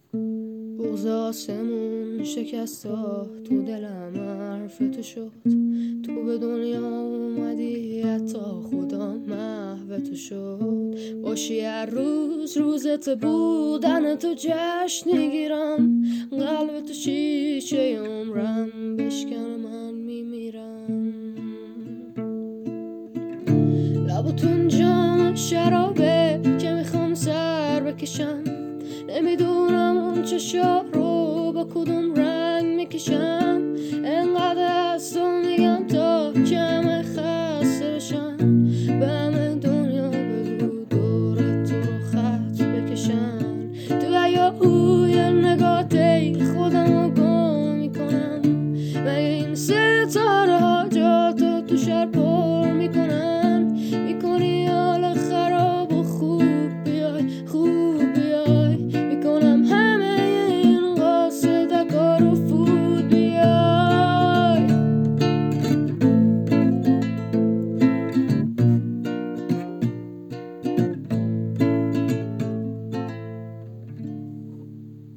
بغض آسمون شکستا تو دلم حرف تو شد. تو به دنیا اومدی حتی خدا محو تو شد. باشی هر روز روزت بودن تو جشن میگیرم. قلب تو شیشه عمرم بشکن من میمیرم. لباتون جام شرابه که میخوام سر بکشم. نمیدونم اون چشا رو با کدوم رنگ میکشم. انقدر